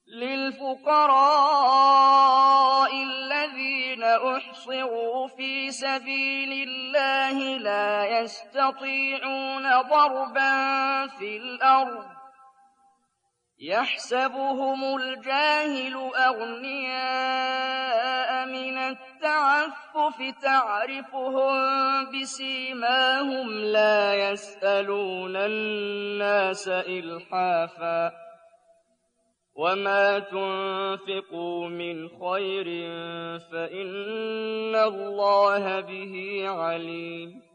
للفقراء الذين أحصروا في سبيل الله لا يستطيعون ضربا في الأرض يحسبهم الجاهل أغنياء من التعفف تعرفهم بسيماهم لا يسألون الناس إلحافا وما تنفقوا من خير فإن الله به عليم